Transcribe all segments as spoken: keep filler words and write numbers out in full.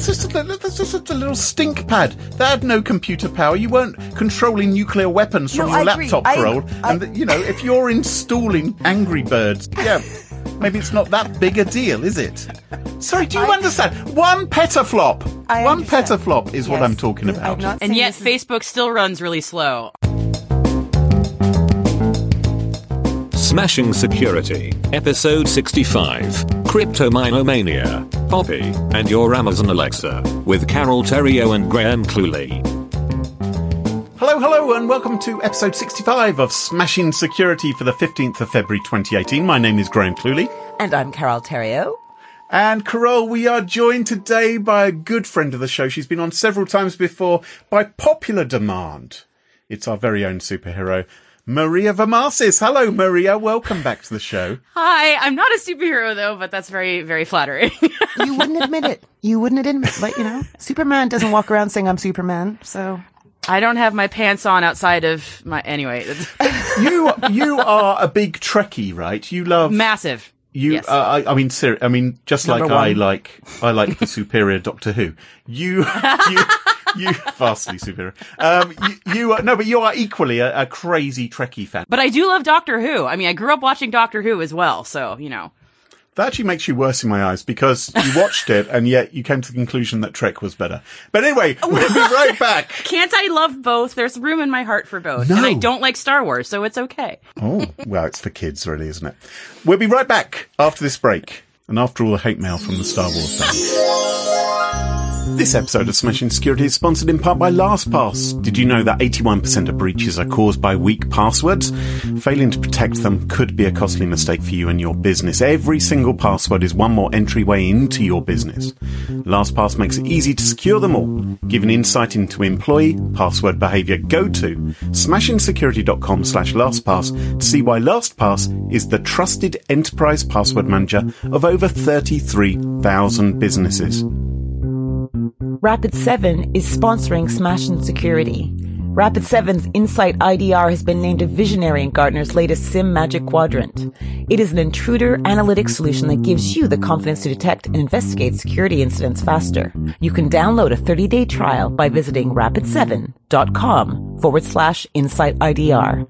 that's just a, that's just a little stink pad. That had no computer power. You weren't controlling nuclear weapons from No, your I agree. laptop, I- Carol. I- And, you know, if you're installing Angry Birds, yeah, maybe it's not that big a deal, is it? Sorry, do you I- understand? One petaflop. I One understand. petaflop is what Yes. I'm talking I'm about. not And saying yet this is- Facebook still runs really slow. Smashing Security, Episode sixty-five, Cryptominomania, Poppy, and your Amazon Alexa, with Carol Theriault and Graham Cluley. Hello, hello, and welcome to episode sixty-five of Smashing Security for the fifteenth of February twenty eighteen. My name is Graham Cluley. And I'm Carol Theriault. And Carol, we are joined today by a good friend of the show. She's been on several times before by popular demand. It's our very own superhero, Maria Varmazis. Hello, Maria. Welcome back to the show. Hi, I'm not a superhero though, but that's very, very flattering. You wouldn't admit it. You wouldn't admit it. But, you know, Superman doesn't walk around saying I'm Superman, so... I don't have my pants on outside of my, anyway. It's You you are a big Trekkie, right? You love massive. You, Yes. uh, I, I mean, ser- I mean, just Number like I one. like, I like the superior Doctor Who. You, you, you, vastly superior. Um, you, you are, no, but you are equally a, a crazy Trekkie fan. But I do love Doctor Who. I mean, I grew up watching Doctor Who as well, so, you know. That actually makes you worse in my eyes because you watched it and yet you came to the conclusion that Trek was better. But anyway, we'll be right back. Can't I love both? There's room in my heart for both. No. And I don't like Star Wars, so it's okay. Oh, well, it's for kids, really, isn't it? We'll be right back after this break and after all the hate mail from the Star Wars fans. This episode of Smashing Security is sponsored in part by LastPass. Did you know that eighty-one percent of breaches are caused by weak passwords? Failing to protect them could be a costly mistake for you and your business. Every single password is one more entryway into your business. LastPass makes it easy to secure them all. Giving insight into employee password behavior, go to smashingsecurity.com slash LastPass to see why LastPass is the trusted enterprise password manager of over thirty-three thousand businesses. Rapid seven is sponsoring Smashing Security. Rapid seven's Insight I D R has been named a visionary in Gartner's latest SIM Magic Quadrant. It is an intruder analytics solution that gives you the confidence to detect and investigate security incidents faster. You can download a thirty-day trial by visiting rapid seven dot com forward slash Insight I D R.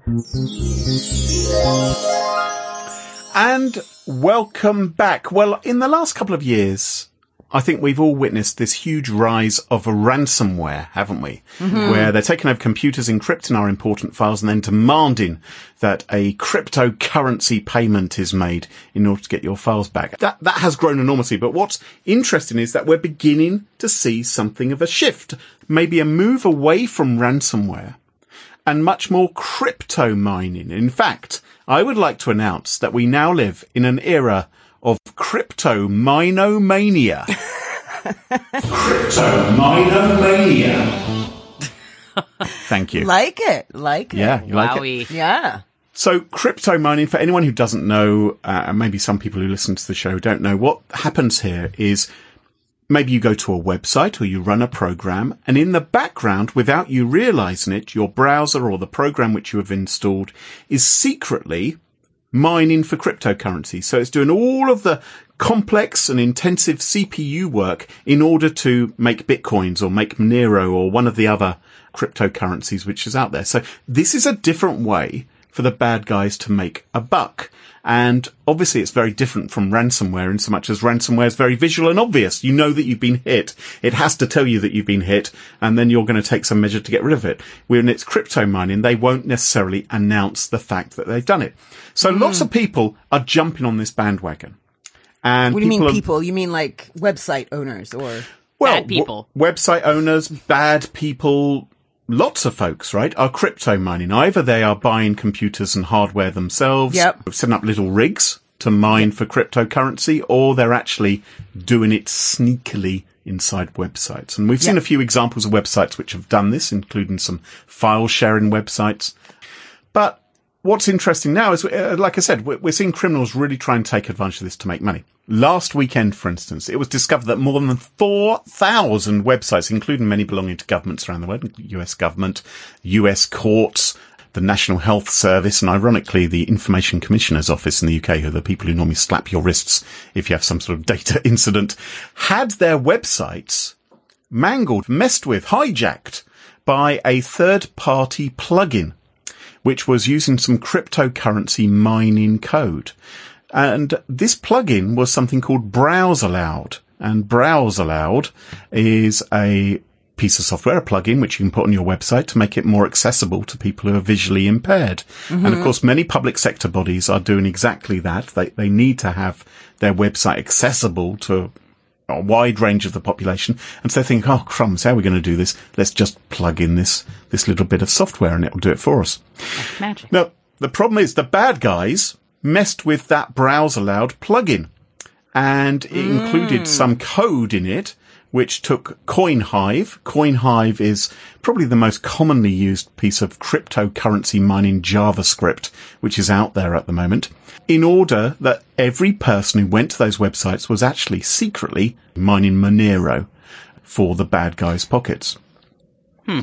And welcome back. Well, in the last couple of years, I think we've all witnessed this huge rise of a ransomware, haven't we? Mm-hmm. Where they're taking over computers, encrypting our important files, and then demanding that a cryptocurrency payment is made in order to get your files back. That that has grown enormously. But what's interesting is that we're beginning to see something of a shift, maybe a move away from ransomware and much more crypto mining. In fact, I would like to announce that we now live in an era of crypto-minomania. Crypto-minomania. Thank you. Like it. Like it. Yeah, you like it? Wowie. Yeah. So crypto mining, for anyone who doesn't know, uh, and maybe some people who listen to the show don't know, what happens here is maybe you go to a website or you run a program, and in the background, without you realizing it, your browser or the program which you have installed is secretly mining for cryptocurrency. So it's doing all of the complex and intensive C P U work in order to make Bitcoins or make Monero or one of the other cryptocurrencies which is out there. So this is a different way for the bad guys to make a buck. And obviously it's very different from ransomware in so much as ransomware is very visual and obvious. You know that you've been hit. It has to tell you that you've been hit, and then you're going to take some measure to get rid of it. When it's crypto mining, they won't necessarily announce the fact that they've done it. So mm. lots of people are jumping on this bandwagon. And What do you mean are, people? You mean like website owners or... well, Bad people. W- website owners, bad people, lots of folks, right, are crypto mining. Either they are buying computers and hardware themselves, yep. setting up little rigs to mine yep. for cryptocurrency, or they're actually doing it sneakily inside websites. And we've yep. seen a few examples of websites which have done this, including some file sharing websites. But what's interesting now is, uh, like I said, we're, we're seeing criminals really try and take advantage of this to make money. Last weekend, for instance, it was discovered that more than four thousand websites, including many belonging to governments around the world, U S government, U S courts, the National Health Service, and ironically, the Information Commissioner's Office in the U K, who are the people who normally slap your wrists if you have some sort of data incident, had their websites mangled, messed with, hijacked by a third-party plugin, which was using some cryptocurrency mining code. And this plugin was something called BrowserLoud. And BrowserLoud is a piece of software, a plugin, which you can put on your website to make it more accessible to people who are visually impaired. Mm-hmm. And of course, many public sector bodies are doing exactly that. They, they need to have their website accessible to a wide range of the population. And so they think, oh, crumbs, how are we going to do this? Let's just plug in this, this little bit of software and it will do it for us. That's magic. Now, the problem is the bad guys messed with that BrowserLoud plugin, and it mm. included some code in it which took CoinHive. CoinHive is probably the most commonly used piece of cryptocurrency mining JavaScript which is out there at the moment, in order that every person who went to those websites was actually secretly mining Monero for the bad guys' pockets. Hmm.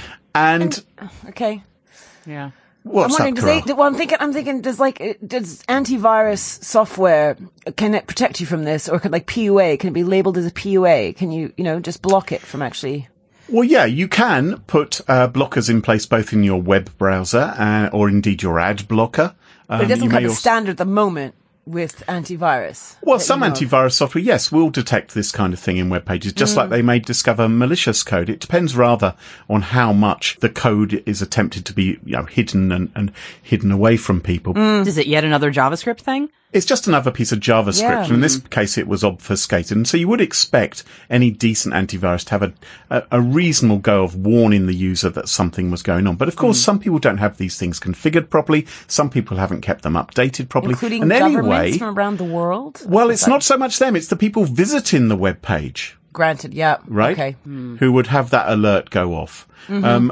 And, and okay. Yeah. What's I'm wondering, that, does they, well, I'm thinking, I'm thinking, does like, does antivirus software, can it protect you from this? Or could like P U A, can it be labeled as a P U A? Can you, you know, just block it from actually? Well, yeah, you can put uh, blockers in place both in your web browser uh, or indeed your ad blocker. Um, but it doesn't come as also- standard at the moment with antivirus. Well, that some you know of. antivirus software, yes, will detect this kind of thing in web pages, just mm. like they may discover malicious code. It depends rather on how much the code is attempted to be, you know, hidden and, and hidden away from people. Mm. Is it yet another JavaScript thing? It's just another piece of JavaScript. Yeah. And in this case, it was obfuscated. And so you would expect any decent antivirus to have a, a, a reasonable go of warning the user that something was going on. But of course, mm. some people don't have these things configured properly. Some people haven't kept them updated properly. Including and governments anyway, from around the world? well, Is it's that- not so much them. It's the people visiting the web page. Granted, yeah. Right? Okay. Mm. Who would have that alert go off. Mm-hmm. Um,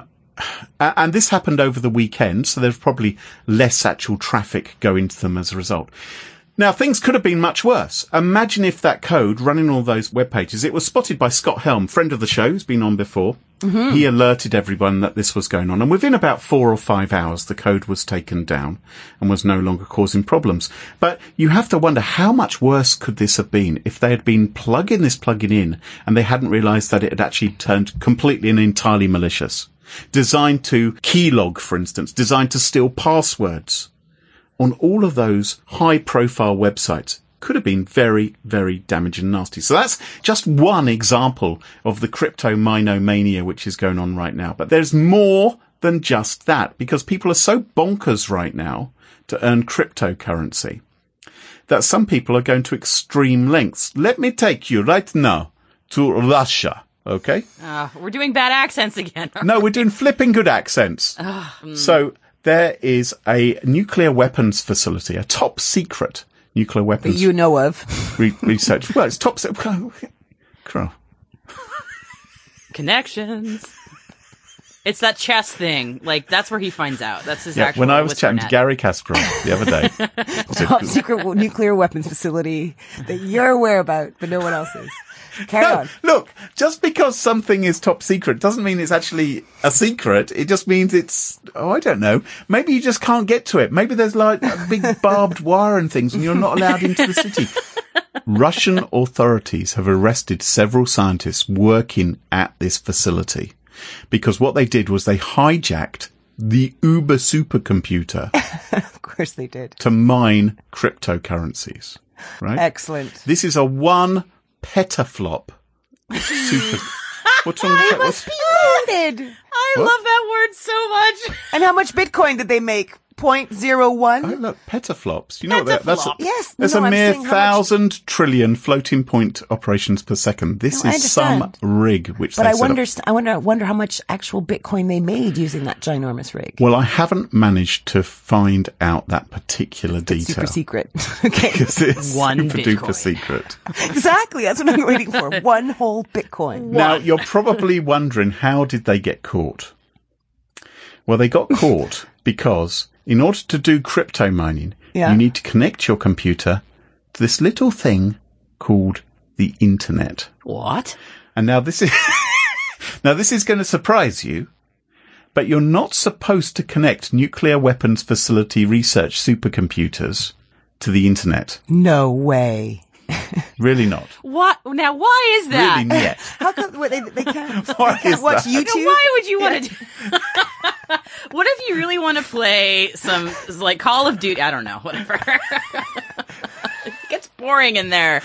and this happened over the weekend, so there's probably less actual traffic going to them as a result. Now, things could have been much worse. Imagine if that code running all those web pages, it was spotted by Scott Helm, friend of the show, who's been on before. Mm-hmm. He alerted everyone that this was going on. And within about four or five hours, the code was taken down and was no longer causing problems. But you have to wonder how much worse could this have been if they had been plugging this plugin in and they hadn't realized that it had actually turned completely and entirely malicious. Designed to keylog, for instance, designed to steal passwords. On all of those high-profile websites could have been very, very damaging and nasty. So that's just one example of the crypto-minomania which is going on right now. But there's more than just that, because people are so bonkers right now to earn cryptocurrency that some people are going to extreme lengths. Let me take you right now to Russia. Okay? Uh, we're doing bad accents again. No, we're doing flipping good accents. Uh, mm. So there is a nuclear weapons facility, a top secret nuclear weapons That you know of. re- research. Well, it's top secret. Connections. It's that chess thing. Like, that's where he finds out. That's his Yeah, actual when I was whisper chatting net. to Gary Kasparov the other day. Top secret nuclear weapons facility that you're aware about, but no one else is. Carry No, on. look, just because something is top secret doesn't mean it's actually a secret. It just means it's, oh, I don't know. Maybe you just can't get to it. Maybe there's like a big barbed wire and things and you're not allowed into the city. Russian authorities have arrested several scientists working at this facility because what they did was they hijacked the Uber supercomputer Of course they did. to mine cryptocurrencies, right? Excellent. This is a one petaflop super. What's wrong with that? What's- Loaded. I What? love that word so much. And how much Bitcoin did they make? zero point zero Oh, one? look, petaflops. You know what that, that's a, Petaflop. Yes. that's no, a I'm mere saying how much- thousand trillion floating point operations per second. This No, I is some understand. rig which But they I set wonder, up. I wonder, I wonder how much actual Bitcoin they made using that ginormous rig. Well, I haven't managed to find out that particular It's detail. super secret. Okay. Because it's One super Bitcoin. duper secret. Exactly. That's what I'm waiting for. One whole Bitcoin. Now, you're probably wondering, how did they get caught? Well, they got caught because in order to do crypto mining, Yeah. you need to connect your computer to this little thing called the internet. What? And now this is, now this is going to surprise you, but you're not supposed to connect nuclear weapons facility research supercomputers to the internet. No way. Really not. What? Now, why is that? Really not. How come what, they, they can't, Why they can't is watch that? YouTube? Now, why would you want to do What if you really want to play some, like, Call of Duty? I don't know, whatever. It gets boring in there.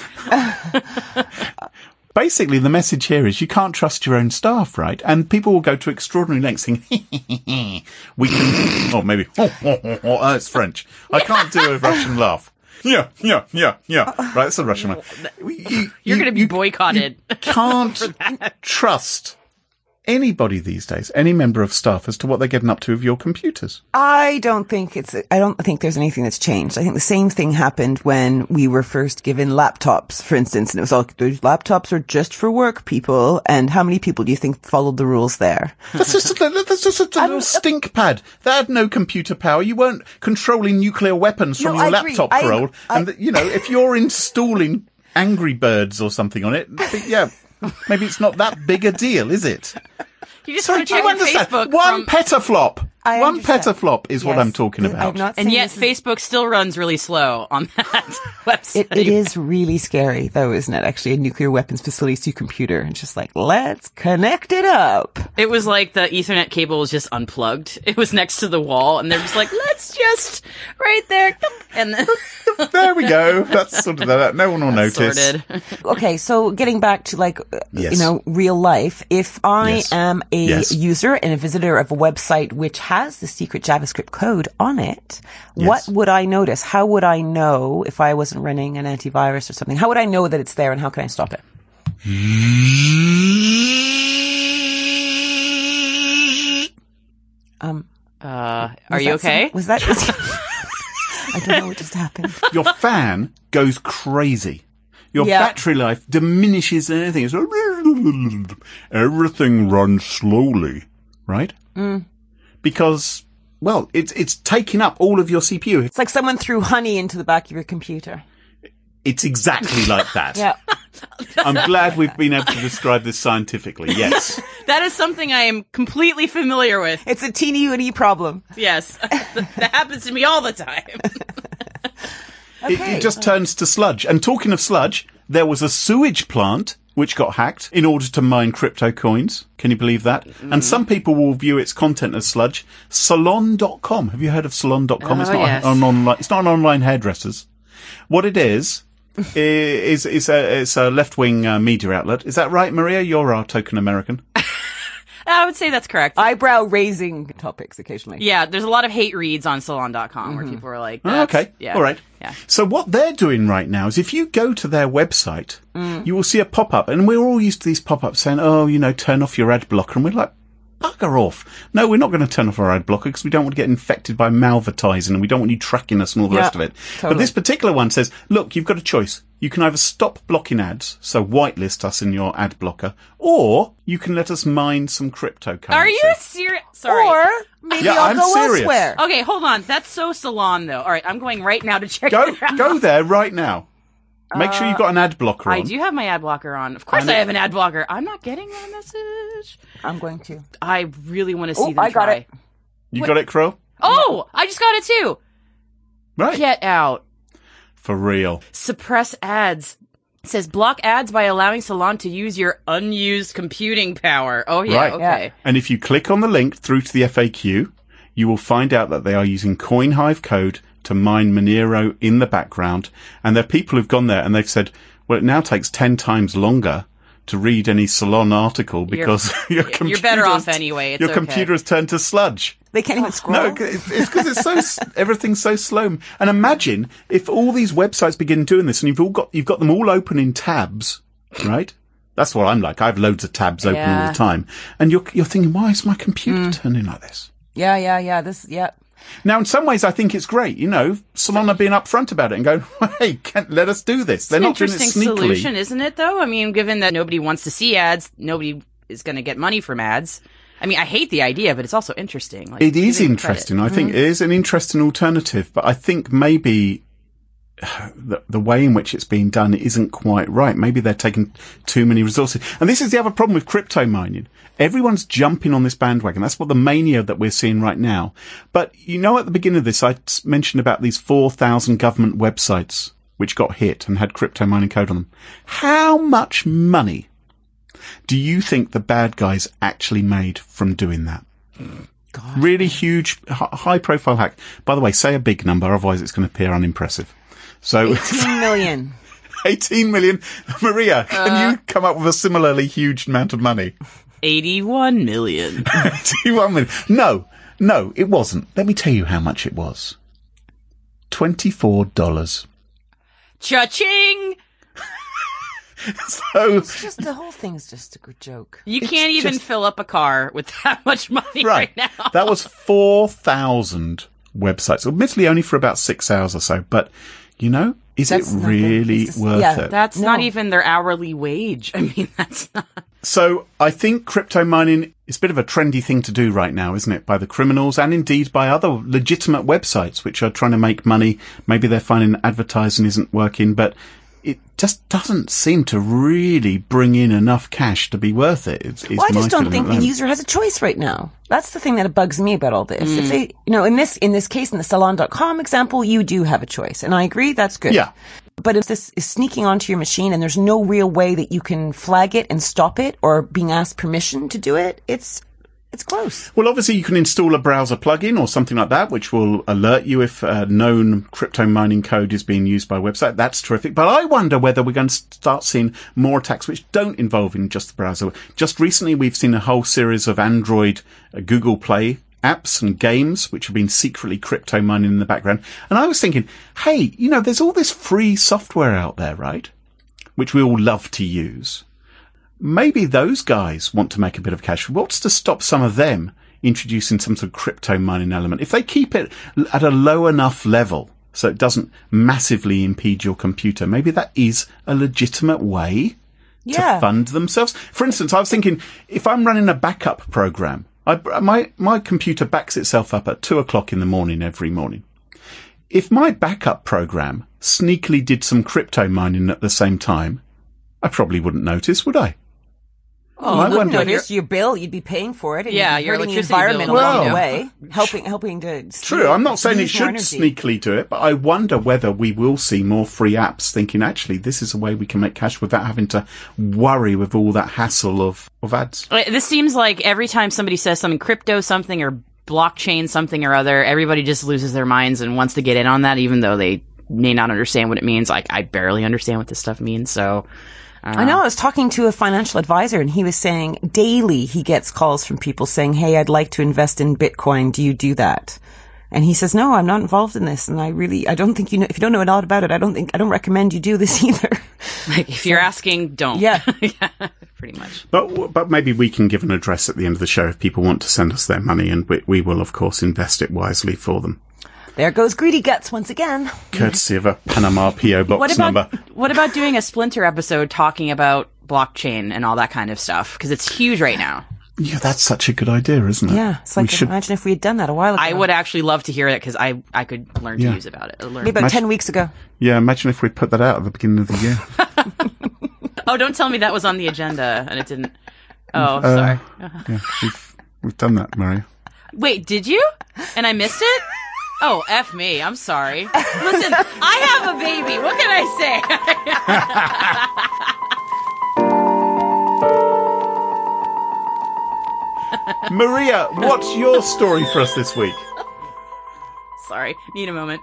Basically, the message here is you can't trust your own staff, right? And people will go to extraordinary lengths saying, we can, or maybe, oh, oh, oh, oh, it's French. I can't do a Russian laugh. Yeah, yeah, yeah, yeah. Right, that's a Russian one. You, You're going to be you- boycotted. You can't trust anybody these days, any member of staff, as to what they're getting up to with your computers. I don't think it's, I don't think there's anything that's changed. I think the same thing happened when we were first given laptops, for instance, and it was all, those laptops are just for work, people. And how many people do you think followed the rules there? That's just a, that's just a little stink pad. That had no computer power. You weren't controlling nuclear weapons from No, your I agree. laptop I- for old. I- And, that, you know, if you're installing Angry Birds or something on it, yeah, maybe it's not that big a deal, is it? You just Sorry, want do to you check your understand? Facebook One from, petaflop. I One understand. petaflop is what Yes. I'm talking I'm about. not and saying yet this is- Facebook still runs really slow on that website. It, it is really scary, though, isn't it? Actually, a nuclear weapons facility to your computer, and just like, let's connect it up. It was like the Ethernet cable was just unplugged. It was next to the wall, and they're just like, let's just right there, and then There we go. That's sort of that. No one will notice. sorted. Okay, so getting back to like, uh, Yes. you know, real life. If I Yes. am a Yes. user and a visitor of a website which has the secret JavaScript code on it, what Yes. would I notice? How would I know if I wasn't running an antivirus or something? How would I know that it's there, and how can I stop it? Um, Uh, was are you that okay? some- was that? Was, I don't know what just happened. Your fan goes crazy. Your Yeah. battery life diminishes and anything. It's like, everything runs slowly, right? Mm. Because, well, it's it's taking up all of your C P U. It's like someone threw honey into the back of your computer. It's exactly like that. Yeah. I'm glad we've been able to describe this scientifically. Yes. That is something I am completely familiar with. It's a teeny weeny problem. Yes, that happens to me all the time. It, it just turns to sludge. And talking of sludge, there was a sewage plant which got hacked in order to mine crypto coins. Can you believe that? Mm. And some people will view its content as sludge. Salon dot com. Have you heard of Salon dot com? Oh, it's not yes. an online. It's not an online hairdressers. What it is is is a it's a left wing uh, media outlet. Is that right, Maria? You're our token American. I would say that's correct. Eyebrow raising topics occasionally. Yeah, there's a lot of hate reads on Salon dot com where people are like, Oh, that's- okay. yeah, All right. Yeah. So what they're doing right now is if you go to their website, Mm. you will see a pop-up. And we're all used to these pop-ups saying, oh, you know, turn off your ad blocker. And we're like, bugger off. No, we're not going to turn off our ad blocker because we don't want to get infected by malvertising and we don't want you tracking us and all the Yeah, rest of it. But totally. this particular one says, look, you've got a choice. You can either stop blocking ads, so whitelist us in your ad blocker, or you can let us mine some cryptocurrency. Are you serious? Sorry. Or maybe Yeah, I'll I'm go serious. elsewhere. Okay, hold on. That's so Salon, though. All right, I'm going right now to check Go, it out. go there right now. Make sure you've got an ad blocker on. I do have my ad blocker on. Of course And I it- have an ad blocker. I'm not getting that message. I'm going to. I really want to see Oh, them I got try. it. You got it, Crow? Oh, I just got it too. Right. Get out. For real. Suppress ads. It says block ads by allowing Salon to use your unused computing power. Oh, yeah. Right. Okay. And if you click on the link through to the F A Q, you will find out that they are using CoinHive code to mine Monero in the background. And there are people who've gone there and they've said, well, it now takes ten times longer to read any Salon article because your you're computer better off has- anyway. It's your okay. computer has turned to sludge. They can't even scroll. No, it's because it's so s- everything's so slow. And imagine if all these websites begin doing this, and you've all got you've got them all open in tabs, right? That's what I'm like. I have loads of tabs open all Yeah. the time, and you're you're thinking, why is my computer turning like this? Yeah, yeah, yeah. This, yeah. Now, in some ways, I think it's great. You know, Salon are being upfront about it and going, hey, can't, let us do this. They're It's an not doing it interesting sneakily. solution, isn't it, though? I mean, given that nobody wants to see ads, nobody is going to get money from ads. I mean, I hate the idea, but it's also interesting. Like, It is giving interesting. credit. I think it is an interesting alternative, but I think maybe the, the way in which it's being done isn't quite right. Maybe they're taking too many resources. And this is the other problem with crypto mining. Everyone's jumping on this bandwagon. That's what the mania that we're seeing right now. But you know, at the beginning of this, I mentioned about these four thousand government websites which got hit and had crypto mining code on them. How much money do you think the bad guys actually made from doing that? God. Really huge, high profile hack. By the way, say a big number, otherwise it's going to appear unimpressive. So eighteen million. eighteen million. Maria, can uh, you come up with a similarly huge amount of money? eighty-one million. eighty-one million. No, no, it wasn't. Let me tell you how much it was. twenty-four dollars. Cha-ching! So it's just the whole thing's just a good joke. You can't even just, fill up a car with that much money right, right now. That was four thousand websites, admittedly only for about six hours or so. But, you know, is that's it really just, worth yeah, it? That's no. not even their hourly wage. I mean, that's not. So I think crypto mining is a bit of a trendy thing to do right now, isn't it? By the criminals and indeed by other legitimate websites which are trying to make money. Maybe they're finding advertising isn't working, but it just doesn't seem to really bring in enough cash to be worth it. It's, it's well, I just don't think the alone. user has a choice right now. That's the thing that bugs me about all this. Mm. If they, you know, in this, in this case, in the salon dot com example, you do have a choice. And I agree, that's good. Yeah. But if this is sneaking onto your machine and there's no real way that you can flag it and stop it or being asked permission to do it, it's, it's gross. Well, obviously you can install a browser plugin or something like that, which will alert you if uh, known crypto mining code is being used by a website. That's terrific. But I wonder whether we're going to start seeing more attacks which don't involve in just the browser. Just recently, we've seen a whole series of Android, uh, Google Play apps and games which have been secretly crypto mining in the background. And I was thinking, hey, you know, there's all this free software out there, right? Which we all love to use. Maybe those guys want to make a bit of cash. What's to stop some of them introducing some sort of crypto mining element? If they keep it at a low enough level so it doesn't massively impede your computer, maybe that is a legitimate way yeah. to fund themselves. For instance, I was thinking, if I'm running a backup program, I, my, my computer backs itself up at two o'clock in the morning every morning. If my backup program sneakily did some crypto mining at the same time, I probably wouldn't notice, would I? Oh, you wouldn't notice your bill. You'd be paying for it. And yeah, you'd be your hurting the electricity environment bill along well, the way, helping helping to. True, I'm not saying it should sneakily do it, but I wonder whether we will see more free apps thinking, actually, this is a way we can make cash without having to worry with all that hassle of, of ads. This seems like every time somebody says something crypto something or blockchain something or other, everybody just loses their minds and wants to get in on that, even though they may not understand what it means. Like, I barely understand what this stuff means, so... Uh, I know. I was talking to a financial advisor and he was saying daily he gets calls from people saying, hey, I'd like to invest in Bitcoin. Do you do that? And he says, no, I'm not involved in this. And I really, I don't think you know, if you don't know a lot about it, I don't think, I don't recommend you do this either. Like, if you're asking, don't. Yeah. Yeah, pretty much. But, but maybe we can give an address at the end of the show if people want to send us their money, and we, we will, of course, invest it wisely for them. There goes Greedy Guts once again. Courtesy of a Panama P O box what about, number. What about doing a Splinter episode talking about blockchain and all that kind of stuff? Because it's huge right now. Yeah, that's such a good idea, isn't it? Yeah, it's like, should... imagine if we had done that a while ago. I would actually love to hear it because I, I could learn to yeah. use about it. Learn. Maybe about imagine, ten weeks ago. Yeah, imagine if we put that out at the beginning of the year. Oh, don't tell me that was on the agenda and it didn't. Oh, uh, sorry. Yeah, we've, we've done that, Maria. Wait, did you? And I missed it? Oh, F me. I'm sorry. Listen, I have a baby. What can I say? Maria, what's your story for us this week? Sorry. Need a moment.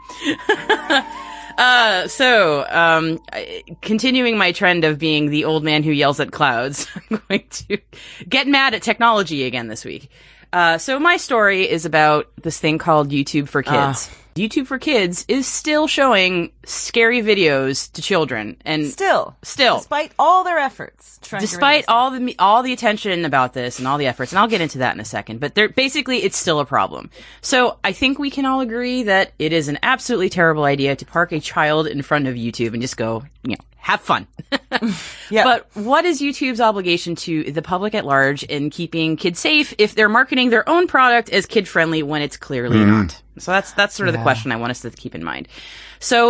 uh, so, um, continuing my trend of being the old man who yells at clouds, I'm going to get mad at technology again this week. Uh, so my story is about this thing called YouTube for Kids. Uh. YouTube for Kids is still showing scary videos to children, and still, still, despite all their efforts, despite all the all the attention about this and all the efforts, and I'll get into that in a second. But they're basically, it's still a problem. So I think we can all agree that it is an absolutely terrible idea to park a child in front of YouTube and just go, you know, have fun. Yeah. But what is YouTube's obligation to the public at large in keeping kids safe if they're marketing their own product as kid friendly when it's clearly mm. not? So that's that's sort of yeah. the question I want us to keep in mind. So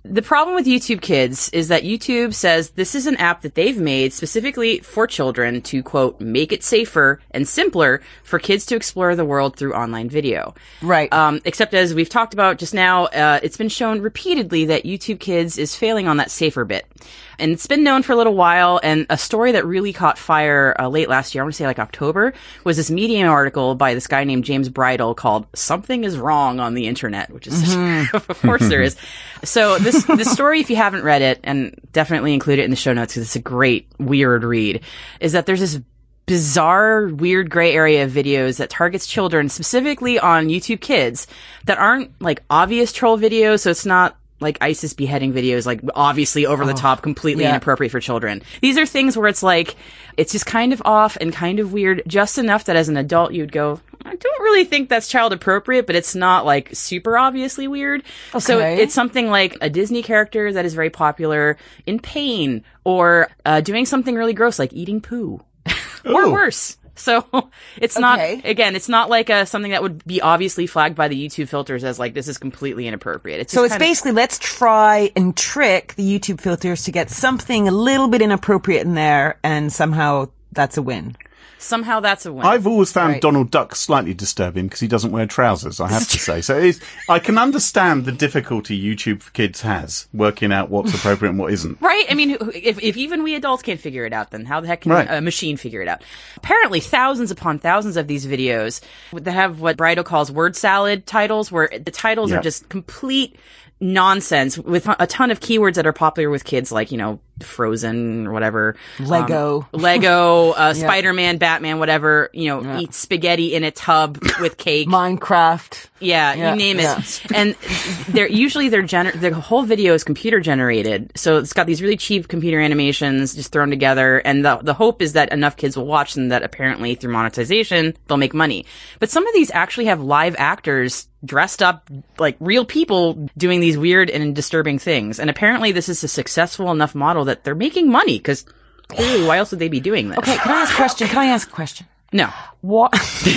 The problem with YouTube Kids is that YouTube says this is an app that they've made specifically for children to, quote, make it safer and simpler for kids to explore the world through online video. Right. Um, except as we've talked about just now, uh, it's been shown repeatedly that YouTube Kids is failing on that safer bit. And it's been known for a little while, and a story that really caught fire uh, late last year, I want to say like October, was this Medium article by this guy named James Bridle called Something is Wrong on the Internet, which is mm-hmm. such, of course there is. So this, this story, if you haven't read it, and definitely include it in the show notes because it's a great, weird read, is that there's this bizarre, weird gray area of videos that targets children specifically on YouTube Kids that aren't like obvious troll videos, so it's not like ISIS beheading videos, like obviously over the top, completely yeah. inappropriate for children. These are things where it's like, it's just kind of off and kind of weird, just enough that as an adult you'd go, I don't really think that's child appropriate, but it's not like super obviously weird. Okay. So it's something like a Disney character that is very popular in pain, or uh, doing something really gross like eating poo. Or Ooh. Worse. So it's Okay. not, again, it's not like a, something that would be obviously flagged by the YouTube filters as like, this is completely inappropriate. It's So just it's kind of- basically, let's try and trick the YouTube filters to get something a little bit inappropriate in there, and somehow that's a win. somehow that's a win. I've always found Right. Donald Duck slightly disturbing because he doesn't wear trousers, I have to say. So it's, I can understand the difficulty YouTube Kids has working out what's appropriate and what isn't. Right? I mean, if, if even we adults can't figure it out, then how the heck can Right. a machine figure it out? Apparently, thousands upon thousands of these videos that have what Bridle calls word salad titles, where the titles Yeah. are just complete nonsense with a ton of keywords that are popular with kids, like, you know, Frozen or whatever. Lego. Um, Lego, uh, Spider-Man, Batman, whatever, you know, Yeah. eat spaghetti in a tub with cake. Minecraft. Yeah, Yeah, you name it. yeah. And they're usually they're gener- the whole video is computer generated. So it's got these really cheap computer animations just thrown together, and the the hope is that enough kids will watch them that apparently through monetization they'll make money. But some of these actually have live actors dressed up like real people doing these weird and disturbing things. And apparently this is a successful enough model that they're making money, because clearly why else would they be doing this? Okay, can I ask a question? Can I ask a question? No. What?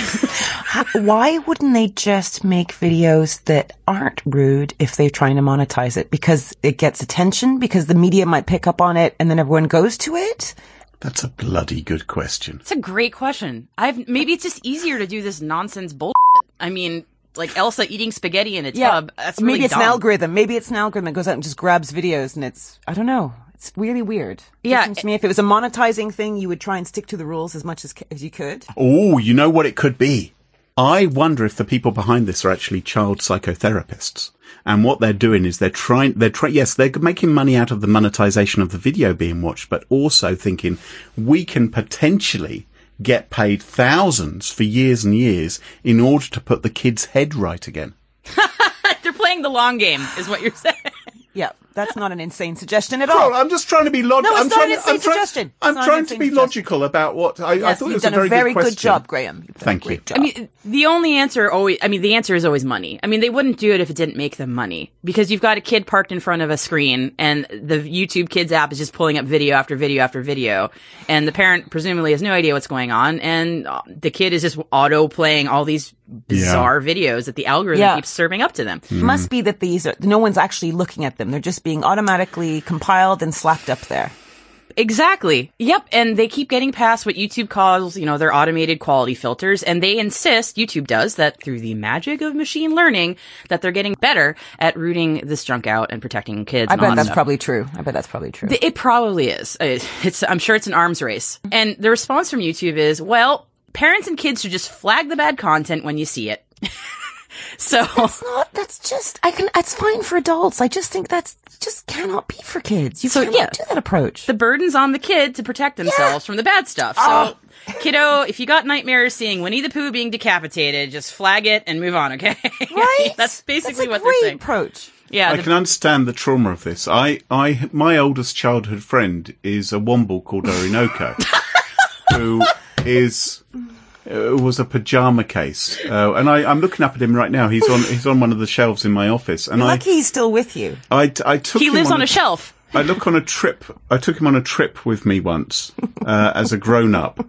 Why wouldn't they just make videos that aren't rude if they're trying to monetize it? Because it gets attention, because the media might pick up on it, and then everyone goes to it? That's a bloody good question. It's a great question. I've maybe it's just easier to do this nonsense bullshit. I mean, like Elsa eating spaghetti in a tub. That's really Maybe it's dumb. an algorithm. Maybe it's an algorithm that goes out and just grabs videos, and it's, I don't know. It's really weird. It Yeah. seems to me if it was a monetizing thing, you would try and stick to the rules as much as, as you could. Oh, you know what it could be? I wonder if the people behind this are actually child psychotherapists. And what they're doing is they're trying, they're trying, yes, they're making money out of the monetization of the video being watched, but also thinking we can potentially get paid thousands for years and years in order to put the kid's head right again. They're playing the long game, is what you're saying. Yeah, that's not an insane suggestion at all. Well, I'm just trying to be logical. No, it's I'm not trying, an insane I'm trying, suggestion. It's I'm not an trying to insane be suggestion. logical about what I, I Yes, thought it you've was done a very, a very good, good, question. job, Graham. You've done Thank a great you. job. I mean, the only answer always, I mean, the answer is always money. I mean, they wouldn't do it if it didn't make them money, because you've got a kid parked in front of a screen and the YouTube Kids app is just pulling up video after video after video. And the parent presumably has no idea what's going on. And uh, the kid is just auto playing all these bizarre videos that the algorithm Yeah. keeps serving up to them. It must be that these are, no one's actually looking at them. They're just being automatically compiled and slapped up there. Exactly. Yep. And they keep getting past what YouTube calls, you know, their automated quality filters. And they insist, YouTube does, that through the magic of machine learning, that they're getting better at rooting this junk out and protecting kids. I and all bet that that's stuff. probably true. I bet that's probably true. Th- It probably is. It- It's, I'm sure it's an arms race. And the response from YouTube is, well, parents and kids should just flag the bad content when you see it. So That's not, that's just, I can, that's fine for adults. I just think that's, just cannot be for kids. You So, cannot yeah. do that approach. the burden's on the kid to protect themselves from the bad stuff. So, kiddo, if you got nightmares seeing Winnie the Pooh being decapitated, just flag it and move on, okay? Right? That's basically That's a what great they're saying. approach. Yeah. I the- can understand the trauma of this. I, I, my oldest childhood friend is a womble called Orinoco, who is, uh, was a pajama case. Uh, and I, I'm looking up at him right now. He's on, he's on one of the shelves in my office. And I, Lucky he's still with you. I, I took he him lives on a a shelf. I look on a trip. I took him on a trip with me once uh, as a grown-up,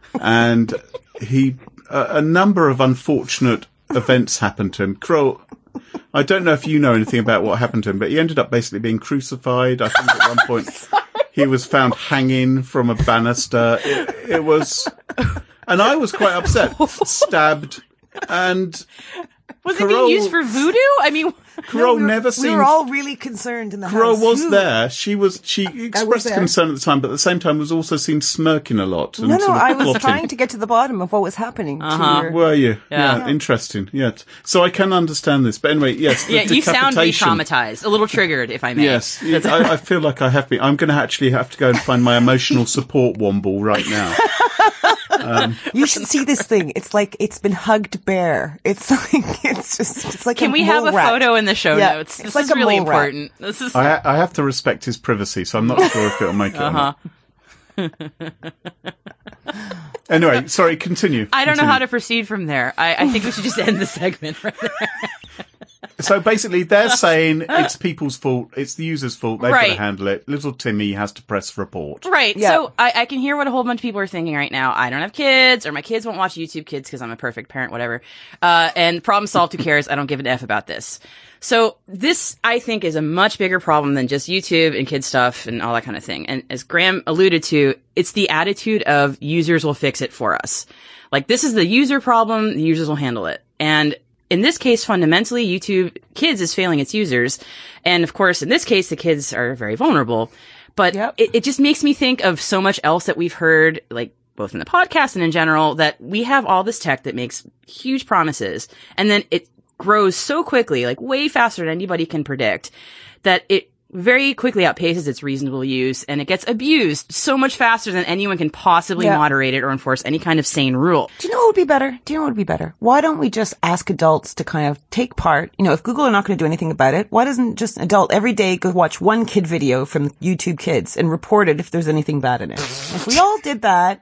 and he a, a number of unfortunate events happened to him. Crow, I don't know if you know anything about what happened to him, but he ended up basically being crucified. I think at one point he was found hanging from a banister. It, it was, and I was quite upset. Stabbed, and was Carole, it being used for voodoo? I mean, Carole no, we were, never seemed. We were all really concerned in the Carole house. was Who? there. She was. She expressed there. concern at the time, but at the same time was also seen smirking a lot. And No, no, sort of I was plotting. trying to get to the bottom of what was happening. Uh-huh. To your... Were you? Yeah. Yeah. Interesting. Yeah. So I can understand this, but anyway, yes. The yeah, you sound decapitation. re-traumatized, a little triggered, if I may. Yes, I, I feel like I have been. I'm going to actually have to go and find my emotional support womble right now. Um, You should see this thing. It's like it's been hugged bare. It's like it's just it's like Can a we have mole a rat. photo in the show Yeah, notes? it's This like is a really mole rat. important. This is I, ha- I have to respect his privacy, so I'm not sure if it'll make it. uh-huh. Or not. Anyway, sorry. Continue. I don't know Continue. how to proceed from there. I, I think we should just end the segment right there. So basically, they're saying it's people's fault. It's the user's fault. They've got Right. to handle it. Little Timmy has to press report. Right. Yeah. So I, I can hear what a whole bunch of people are thinking right now. I don't have kids, or my kids won't watch YouTube Kids because I'm a perfect parent, whatever. Uh, and problem solved, who cares? I don't give an F about this. So this, I think, is a much bigger problem than just YouTube and kid stuff and all that kind of thing. And as Graham alluded to, it's the attitude of users will fix it for us. Like, this is the user problem, the users will handle it. And in this case, fundamentally, YouTube Kids is failing its users. And of course, in this case, the kids are very vulnerable. But Yep. it, it just makes me think of so much else that we've heard, like both in the podcast and in general, that we have all this tech that makes huge promises. And then it grows so quickly, like way faster than anybody can predict, that it very quickly outpaces its reasonable use, and it gets abused so much faster than anyone can possibly Yeah. moderate it or enforce any kind of sane rule. Do you know what would be better? Do you know what would be better? Why don't we just ask adults to kind of take part? You know, if Google are not going to do anything about it, why doesn't just an adult every day go watch one kid video from YouTube Kids and report it if there's anything bad in it? If we all did that,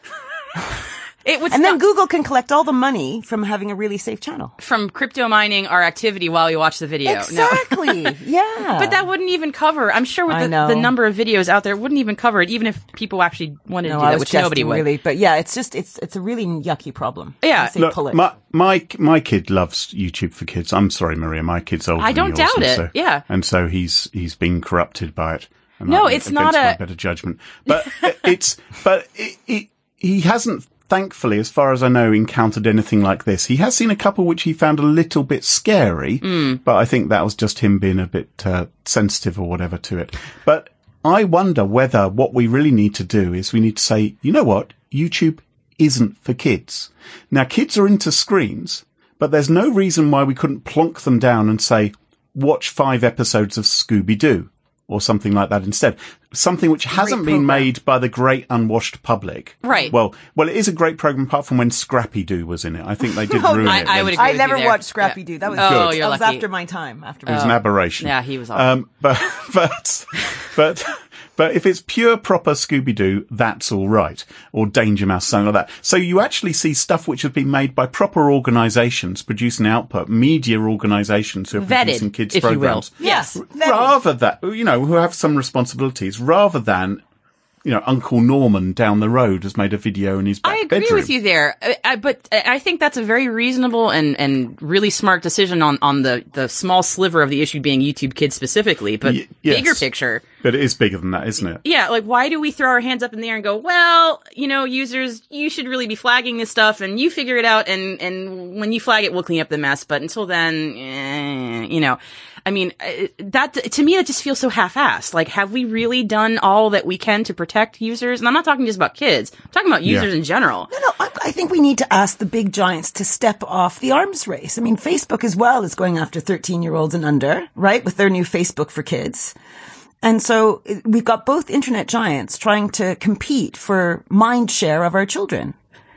It would and then stop Google can collect all the money from having a really safe channel. from crypto mining our activity while you watch the video. No. Exactly. Yeah. But that wouldn't even cover, I'm sure with I the, know. the number of videos out there, it wouldn't even cover it, even if people actually wanted no, to do I that, was which jesting, nobody would. really. But yeah, it's just it's it's a really yucky problem. Yeah. I say Look, pull it. my my my kid loves YouTube for Kids. I'm sorry, Maria, my kid's older. I than don't yours, doubt and it, So, yeah. and so he's he's been corrupted by it. And No, I'm it's against not my a- better judgment. But it's but it, it, he hasn't. Thankfully, as far as I know, encountered anything like this. He has seen a couple which he found a little bit scary, Mm. but I think that was just him being a bit uh, sensitive or whatever to it. But I wonder whether what we really need to do is we need to say, you know what, YouTube isn't for kids. Now, kids are into screens, but there's no reason why we couldn't plonk them down and say, watch five episodes of Scooby-Doo or something like that instead. Something which hasn't been program. made by the great unwashed public. Right. Well, well, it is a great program apart from when Scrappy Doo was in it. I think they did ruin I- it. I when- would agree. I with never you there. watched Scrappy Yeah. Doo. That was Oh, good. you're that was lucky. after my time. After It my was time. an aberration. Yeah, he was awful. Um, but, but, but, but if it's pure proper Scooby-Doo, that's all right. Or Danger Mouse, something like that. So you actually see stuff which have been made by proper organisations producing output, media organisations who are producing Vetted, kids' if you will. programs. Yes. Rather than, you know, who have some responsibilities, rather than, you know, Uncle Norman down the road has made a video in his back I agree bedroom. with you there, I, I, but I think that's a very reasonable and, and really smart decision on, on the, the small sliver of the issue being YouTube Kids specifically, but Y- yes. bigger picture. But it is bigger than that, isn't it? Yeah, like why do we throw our hands up in the air and go, well, you know, users, you should really be flagging this stuff and you figure it out and, and when you flag it, we'll clean up the mess. But until then, eh, you know, I mean, uh, that, to me, that just feels so half-assed. Like, have we really done all that we can to protect users? And I'm not talking just about kids. I'm talking about users Yeah. in general. No, no, I, I think we need to ask the big giants to step off the arms race. I mean, Facebook as well is going after thirteen-year-olds and under, right, with their new Facebook for Kids. And so it- we've got both internet giants trying to compete for mind share of our children.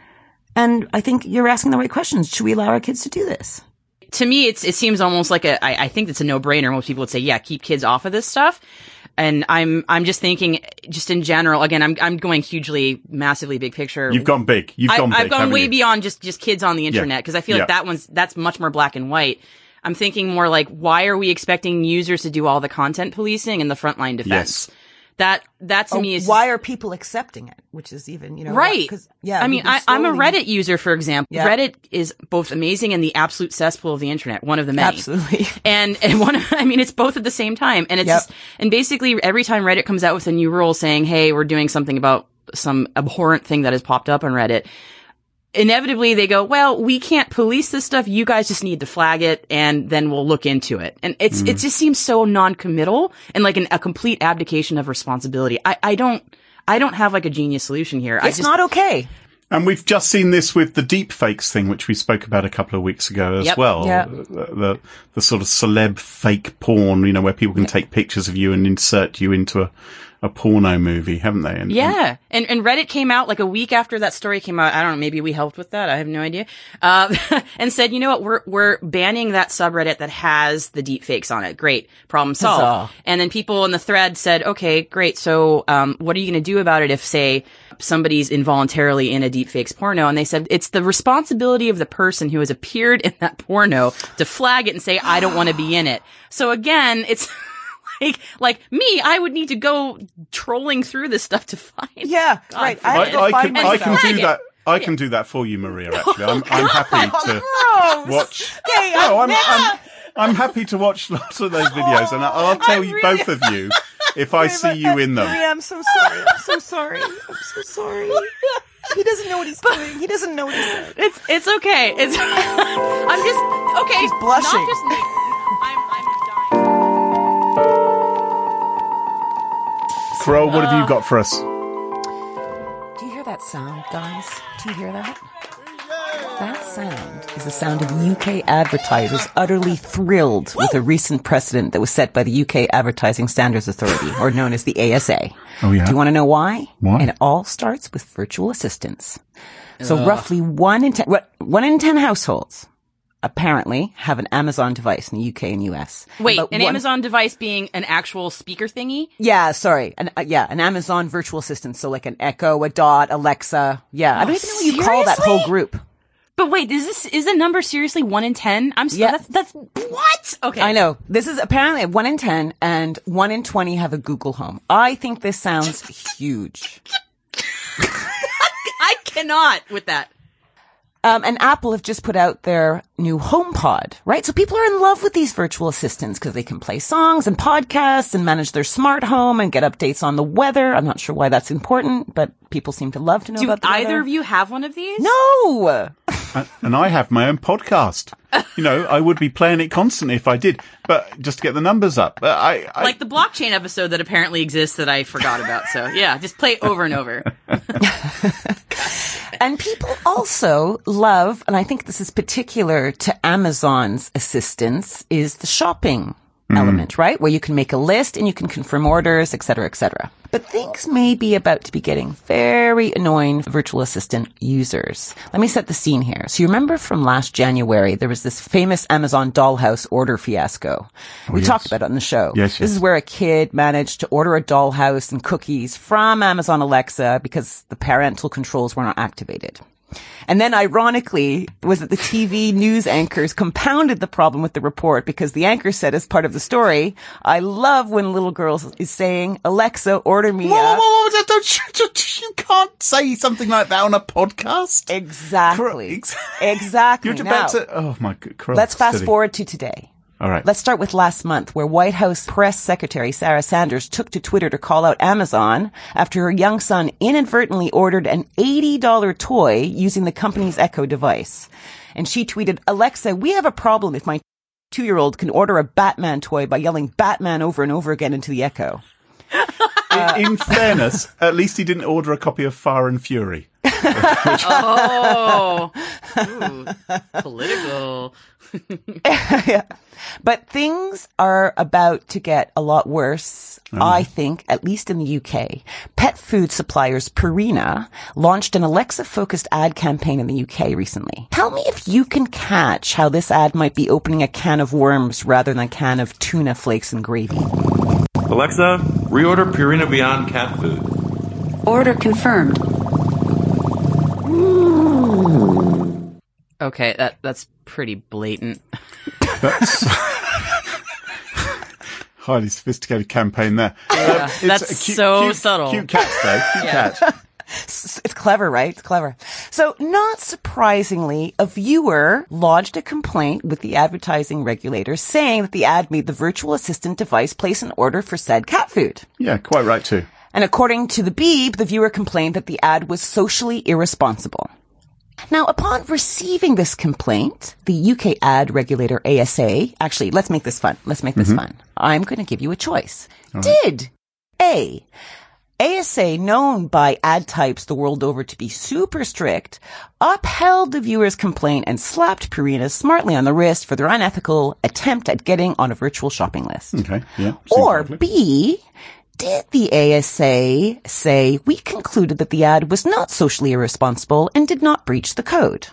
And I think you're asking the right questions. Should we allow our kids to do this? To me, it's, it seems almost like a, I, I think it's a no-brainer. Most people would say, yeah, keep kids off of this stuff. And I'm, I'm just thinking, just in general, again, I'm, I'm going hugely, massively big picture. You've gone big. You've I, gone big. I've gone haven't way you? beyond just, just kids on the internet because I feel Yeah. like that one's, that's much more black and white. I'm thinking more like, why are we expecting users to do all the content policing and the frontline defense? Yes. That, that to Oh, me is why are people accepting it? Which is even, you know, right. Because yeah, I mean, we've been I, I'm a slowly- Reddit user, for example. Yeah. Reddit is both amazing and the absolute cesspool of the internet, one of the many. Absolutely. And, and one, I mean, it's both at the same time. And it's Yep. just, and basically every time Reddit comes out with a new rule saying, hey, we're doing something about some abhorrent thing that has popped up on Reddit, inevitably they go, well, we can't police this stuff. You guys just need to flag it and then we'll look into it. And it's, Mm. it just seems so non-committal and like an, a complete abdication of responsibility. I, I don't, I don't have like a genius solution here. I It's just, not okay. And we've just seen this with the deep fakes thing, which we spoke about a couple of weeks ago as Yep. well. Yeah. The, the the sort of celeb fake porn, you know, where people can take pictures of you and insert you into a, a porno movie, haven't they? And, Yeah. And, and Reddit came out like a week after that story came out. I don't know. Maybe we helped with that. I have no idea. Uh, and said, you know what? We're, we're banning that subreddit that has the deep fakes on it. Great. Problem solved. Huzzah. And then people in the thread said, okay, great. So, um, what are you going to do about it if, say, somebody's involuntarily in a deep fakes porno? And they said, it's the responsibility of the person who has appeared in that porno to flag it and say, I don't want to be in it. So again, it's, Like, like me, I would need to go trolling through this stuff to find. Yeah, God right. forbid. I, have to go I, I find can I can myself. do Flag it. that. I can do that for you, Maria. Actually, I'm I'm happy to Gross. watch. Okay, No, I'm, I'm I'm I'm happy to watch lots of those videos, and I'll I'll tell I'm you really- both of you if I see you in them. Maria, I'm so sorry. I'm so sorry. I'm so sorry. He doesn't know what he's doing. He doesn't know what he's doing. It's it's okay. It's I'm just okay. She's blushing. Not just me. I'm I'm dying. Crow, what have you got for us? Do you hear that sound, guys? Do you hear that? That sound is the sound of U K advertisers utterly thrilled with a recent precedent that was set by the U K Advertising Standards Authority, or known as the A S A. Oh, yeah? Do you want to know why? Why? And it all starts with virtual assistants. So roughly one in ten, what- one in ten households apparently have an Amazon device in the U K and U S. Wait, About an one- Amazon device being an actual speaker thingy? Yeah, sorry. An, uh, yeah, an Amazon virtual assistant. So like an Echo, a Dot, Alexa. Yeah, I don't even know what you call that whole seriously? group. But wait, is this is the number seriously one in ten? I'm so, Yeah. that's that's what? Okay, I know. This is apparently one in ten and one in twenty have a Google Home. I think this sounds huge. I cannot with that. Um, and Apple have just put out their new HomePod, right? So people are in love with these virtual assistants because they can play songs and podcasts and manage their smart home and get updates on the weather. I'm not sure why that's important, but people seem to love to know Do about the either weather. of you have one of these? No! And- And I have my own podcast. You know, I would be playing it constantly if I did, but just to get the numbers up. But I, I Like the blockchain episode that apparently exists that I forgot about. So yeah, just play it over and over. And people also love, and I think this is particular to Amazon's assistance, is the shopping element, right? Where you can make a list and you can confirm orders, et cetera, et cetera. But things may be about to be getting very annoying for virtual assistant users. Let me set the scene here. So you remember from last January, there was this famous Amazon dollhouse order fiasco. we yes. talked about it on the show. Yes, This yes. is where a kid managed to order a dollhouse and cookies from Amazon Alexa because the parental controls were not activated. And then ironically, it was that the T V news anchors compounded the problem with the report because the anchor said as part of the story, I love when little girl is saying, Alexa, order me Whoa, whoa, a... whoa, whoa, don't- don't- you can't say something like that on a podcast. Exactly. Cro- Exactly. You're Now, about to. Oh my good. Crow, let's fast steady. forward to today. All right. Let's start with last month, where White House Press Secretary Sarah Sanders took to Twitter to call out Amazon after her young son inadvertently ordered an eighty dollars toy using the company's Echo device. And she tweeted, Alexa, we have a problem if my two-year-old can order a Batman toy by yelling Batman over and over again into the Echo. in, in fairness, at least he didn't order a copy of Fire and Fury. Oh, Ooh, political. Yeah. But things are about to get a lot worse, I think, at least in the U K. Pet food suppliers Purina launched an Alexa-focused ad campaign in the U K recently. Tell me if you can catch how this ad might be opening a can of worms rather than a can of tuna flakes and gravy. Alexa, reorder Purina Beyond cat food. Order confirmed. Okay, that that's pretty blatant. That's. Highly sophisticated campaign there. Yeah, Um, it's that's a cute, so cute, subtle. Cute cats, though. Cute Yeah. cat. It's clever, right? It's clever. So, not surprisingly, a viewer lodged a complaint with the advertising regulator saying that the ad made the virtual assistant device place an order for said cat food. Yeah, quite right too. And according to the Beeb, the viewer complained that the ad was socially irresponsible. Now, upon receiving this complaint, the U K ad regulator A S A, actually, let's make this fun. Let's make this Mm-hmm. fun. I'm going to give you a choice. Did A, A S A, known by ad types the world over to be super strict, upheld the viewer's complaint and slapped Purina smartly on the wrist for their unethical attempt at getting on a virtual shopping list? Okay, yeah. seems Or likely. B, did the A S A say, we concluded that the ad was not socially irresponsible and did not breach the code?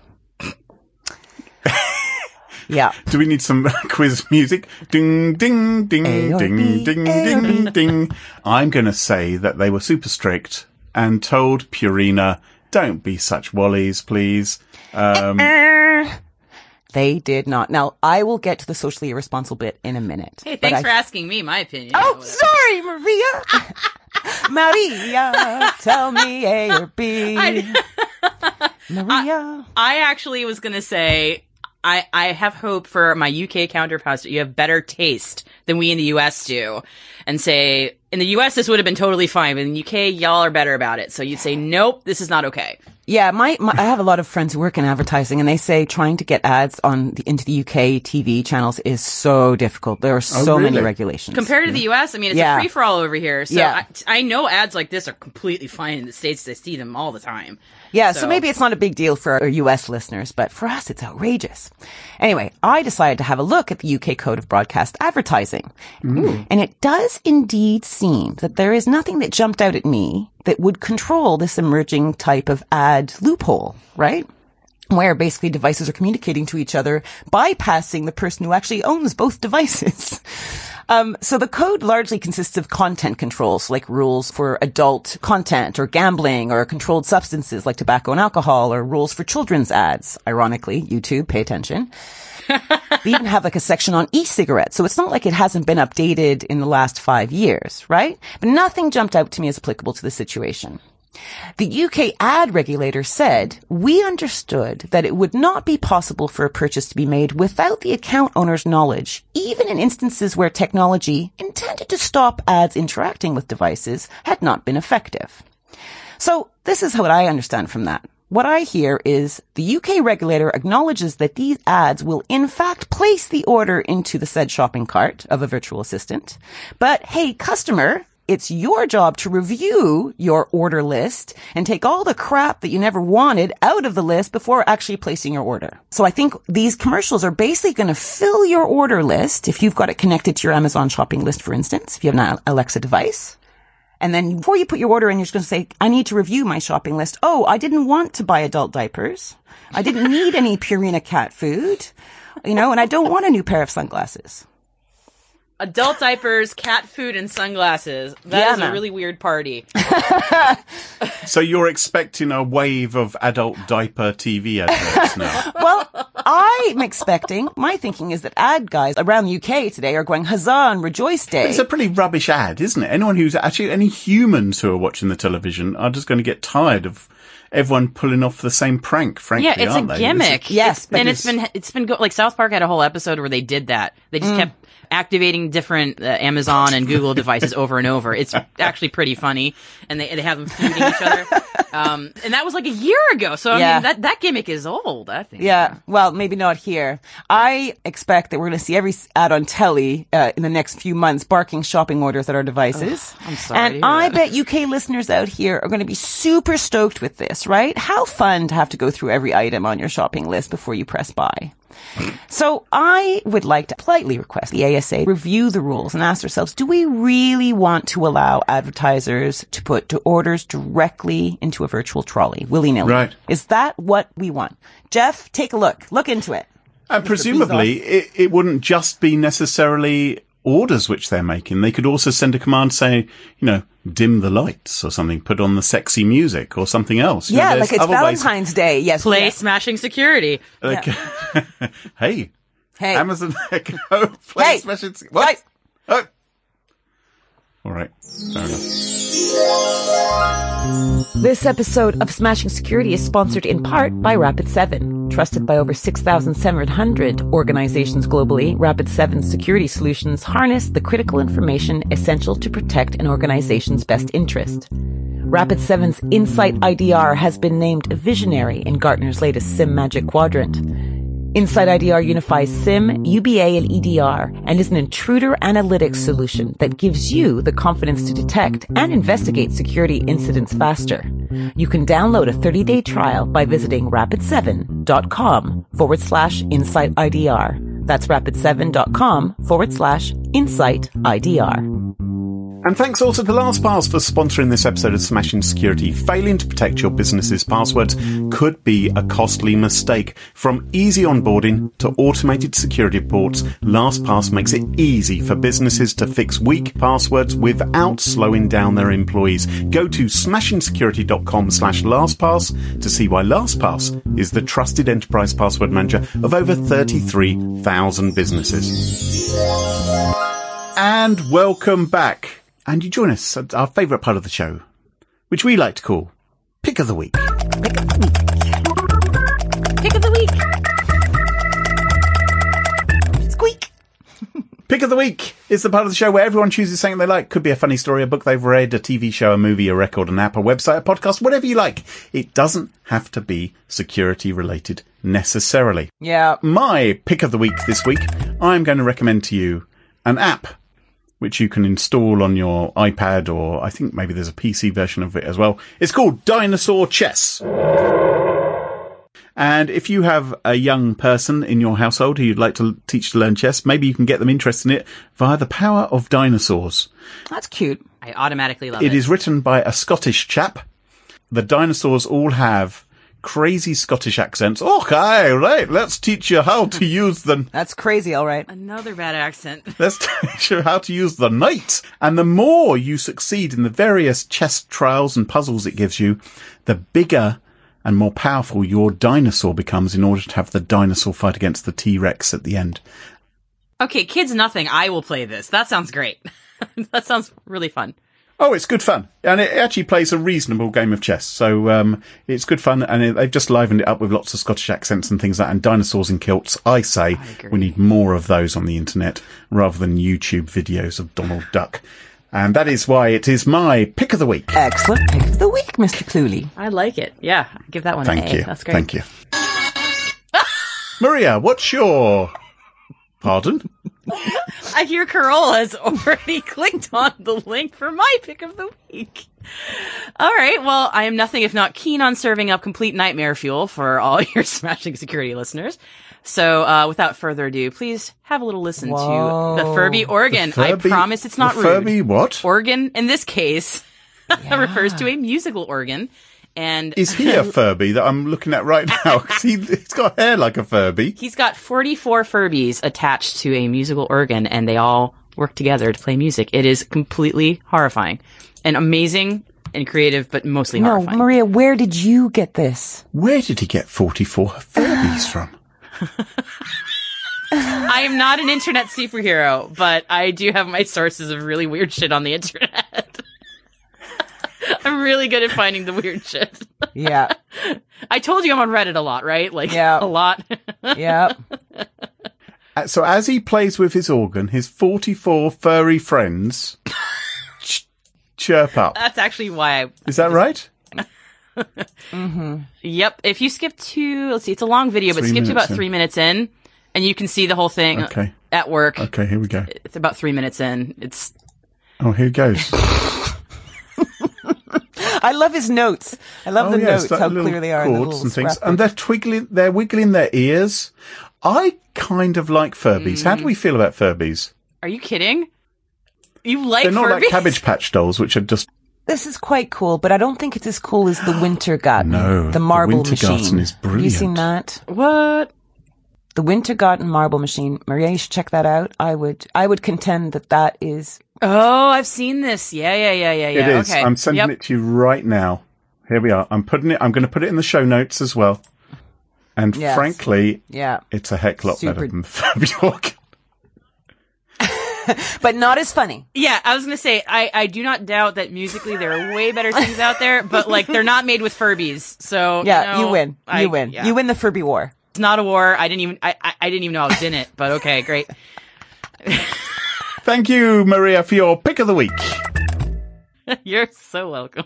Yeah. Do we need some quiz music? Ding, ding, ding, A or ding, B, ding, A or ding, B. ding. I'm going to say that they were super strict and told Purina, don't be such wallies, please. Um, They did not. Now, I will get to the socially irresponsible bit in a minute. Hey, but thanks I- for asking me my opinion. Oh, Whatever. sorry, Maria. Maria, tell me A or B. Maria. I actually was going to say, I, I have hope for my U K counterparts that you have better taste than we in the U S do. And say, in the U S, this would have been totally fine, but in the U K, y'all are better about it. So you'd say, nope, this is not okay. Yeah, my, my I have a lot of friends who work in advertising, and they say trying to get ads on the, into the U K T V channels is so difficult. There are so many really? regulations. Compared to the U S, I mean, it's Yeah. a free-for-all over here. So Yeah. I, I know ads like this are completely fine in the States. I see them all the time. Yeah, so, So- maybe it's not a big deal for our U S listeners, but for us, it's outrageous. Anyway, I decided to have a look at the U K Code of Broadcast Advertising. And it does indeed seem that there is nothing that jumped out at me that would control this emerging type of ad loophole, right? Where basically devices are communicating to each other, bypassing the person who actually owns both devices. Um, so the code largely consists of content controls, like rules for adult content or gambling or controlled substances like tobacco and alcohol, or rules for children's ads. Ironically, YouTube, pay attention. We even have like a section on e-cigarettes, so it's not like it hasn't been updated in the last five years, right? But nothing jumped out to me as applicable to the situation. The U K ad regulator said, we understood that it would not be possible for a purchase to be made without the account owner's knowledge, even in instances where technology intended to stop ads interacting with devices had not been effective. So this is what I understand from that. What I hear is the U K regulator acknowledges that these ads will in fact place the order into the said shopping cart of a virtual assistant. But hey, customer, it's your job to review your order list and take all the crap that you never wanted out of the list before actually placing your order. So I think these commercials are basically going to fill your order list if you've got it connected to your Amazon shopping list, for instance, if you have an Alexa device. And then before you put your order in, you're just going to say, I need to review my shopping list. Oh, I didn't want to buy adult diapers. I didn't need any Purina cat food, you know, and I don't want a new pair of sunglasses. Adult diapers, cat food, and sunglasses. That Yeah, is man. a really weird party. so you're expecting a wave of adult diaper T V adverts now? Well, I'm expecting, my thinking is that ad guys around the U K today are going huzzah and rejoice day. It's a pretty rubbish ad, isn't it? Anyone who's actually, any humans who are watching the television are just going to get tired of everyone pulling off the same prank, frankly, Yeah, it's a aren't they? gimmick. This is- Yes, It's- but and it's been it's been go- like South Park had a whole episode where they did that. They just kept activating different uh, Amazon and Google devices over and over. It's actually pretty funny, and they they have them feuding each other. Um, and that was like a year ago. So I Yeah. mean, that that gimmick is old. I think. Yeah, well, maybe not here. I expect that we're going to see every ad on telly uh, in the next few months barking shopping orders at our devices. I'm sorry And to hear I that. bet U K listeners out here are going to be super stoked with this, right? How fun to have to go through every item on your shopping list before you press buy. So I would like to politely request the A S A review the rules and ask ourselves, do we really want to allow advertisers to put to orders directly into a virtual trolley, willy-nilly? Right. Is that what we want? Jeff, take a look. Look into it. And presumably, it, it wouldn't just be necessarily orders which they're making. They could also send a command saying, you know, dim the lights or something, put on the sexy music or something else. You know, Yeah, there's like it's other ways- Valentine's Day. Yes. Play yes. smashing security. Like, hey, Hey. Amazon Echo, play Hey. Smashing. What? Guys. Oh, All right. Fair enough. This episode of Smashing Security is sponsored in part by Rapid seven. Trusted by over six thousand seven hundred organizations globally, Rapid seven's security solutions harness the critical information essential to protect an organization's best interest. Rapid seven's Insight I D R has been named a visionary in Gartner's latest SIM Magic Quadrant. Insight I D R unifies SIM, U B A, and E D R and is an intruder analytics solution that gives you the confidence to detect and investigate security incidents faster. You can download a thirty-day trial by visiting rapid7.com forward slash Insight IDR. That's rapid7.com forward slash Insight IDR. And thanks also to LastPass for sponsoring this episode of Smashing Security. Failing to protect your business's passwords could be a costly mistake. From easy onboarding to automated security reports, LastPass makes it easy for businesses to fix weak passwords without slowing down their employees. Go to smashingsecurity.com slash LastPass to see why LastPass is the trusted enterprise password manager of over thirty-three thousand businesses. And welcome back. And you join us at our favourite part of the show, which we like to call Pick of the Week. Pick of the week. Pick of the week. Squeak. Pick of the Week is the part of the show where everyone chooses something they like. Could be a funny story, a book they've read, a T V show, a movie, a record, an app, a website, a podcast, whatever you like. It doesn't have to be security related necessarily. Yeah. My Pick of the Week this week, I'm going to recommend to you an app which you can install on your iPad, or I think maybe there's a P C version of it as well. It's called Dinosaur Chess. And if you have a young person in your household who you'd like to teach to learn chess, maybe you can get them interested in it via the power of dinosaurs. That's cute. I automatically love it. It is written by a Scottish chap. The dinosaurs all have crazy Scottish accents. Okay, right, let's teach you how to use the... That's crazy, all right. Another bad accent. Let's teach you how to use the knight. And the more you succeed in the various chess trials and puzzles it gives you, the bigger and more powerful your dinosaur becomes in order to have the dinosaur fight against the T-Rex at the end. Okay, kids nothing. I will play this. That sounds great. That sounds really fun. Oh, it's good fun. And it actually plays a reasonable game of chess. So um, it's good fun. And it, they've just livened it up with lots of Scottish accents and things like that. And dinosaurs in kilts. I say I we need more of those on the internet rather than YouTube videos of Donald Duck. And that is why it is my Pick of the Week. Excellent pick of the week, Mister Cluley. I like it. Yeah, give that one Thank an A. you. That's great. Thank you. Maria, what's your... Pardon? I hear Carol has already clicked on the link for my Pick of the Week. All right. Well, I am nothing if not keen on serving up complete nightmare fuel for all your Smashing Security listeners. So, uh, without further ado, please have a little listen Whoa. to the Furby organ. The Furby- I promise it's not the rude. Furby what? Organ, in this case, Yeah. refers to a musical organ. And Is he a Furby that I'm looking at right now? Because he, he's got hair like a Furby. he's got forty-four Furbies attached to a musical organ, and they all work together to play music. It is completely horrifying and amazing and creative, but mostly No, horrifying. Maria, where did you get this? Where did he get forty-four Furbies from? I am not an internet superhero, but I do have my sources of really weird shit on the internet. I'm really good at finding the weird shit. Yeah. I told you I'm on Reddit a lot, right? Like, Yeah. a lot. Yeah. Uh, So as he plays with his organ, his forty-four furry friends ch- chirp up. That's actually why I... Is that right? Yep. If you skip to... Let's see, it's a long video, but Three skip to minutes about in. three minutes in, and you can see the whole thing Okay. at work. Okay, here we go. It's about three minutes in. It's... Oh, here it goes. I love his notes. I love Oh, the yes, notes, that how little clear they are. in the chords little and things. scrapbook. And they're twiggling, they're wiggling their ears. I kind of like Furbies. How do we feel about Furbies? Are you kidding? You like They're not Furbies? like Cabbage Patch dolls, which are just... This is quite cool, but I don't think it's as cool as the Wintergarten. No, the the marble Wintergarten machine. is Have you seen brilliant. that? What? The Wintergarten marble machine. Maria, you should check that out. I would, I would contend that that is. Oh, I've seen this. Yeah, yeah, yeah, yeah, yeah. It is. Okay. I'm sending Yep. it to you right now. Here we are. I'm putting it, I'm going to put it in the show notes as well. And Yes. frankly, Yeah. it's a heck lot Super- better than the Furby organ. but not as funny. Yeah, I was going to say, I, I do not doubt that musically there are way better things out there, but like they're not made with Furbies. So yeah, you, know, you win. I, You win. Yeah. You win the Furby war. It's not a war. I didn't even, I, I, I didn't even know I was in it, but okay, great. Thank you, Maria, for your pick of the week. You're so welcome.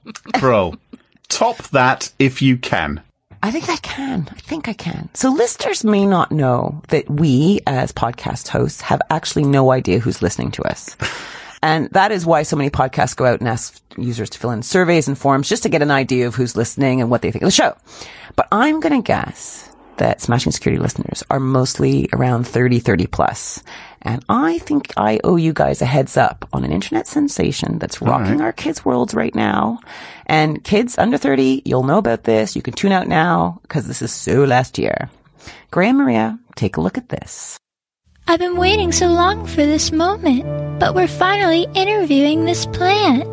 Bro, top that if you can. I think I can. I think I can. So listeners may not know that we, as podcast hosts, have actually no idea who's listening to us. And that is why so many podcasts go out and ask users to fill in surveys and forms just to get an idea of who's listening and what they think of the show. But I'm going to guess that Smashing Security listeners are mostly around thirty, thirty plus. And I think I owe you guys a heads up on an internet sensation that's rocking right. our kids' worlds right now. And kids under thirty, you'll know about this. You can tune out now because this is so last year. Graham, Maria, take a look at this. I've been waiting so long for this moment, but we're finally interviewing this plant.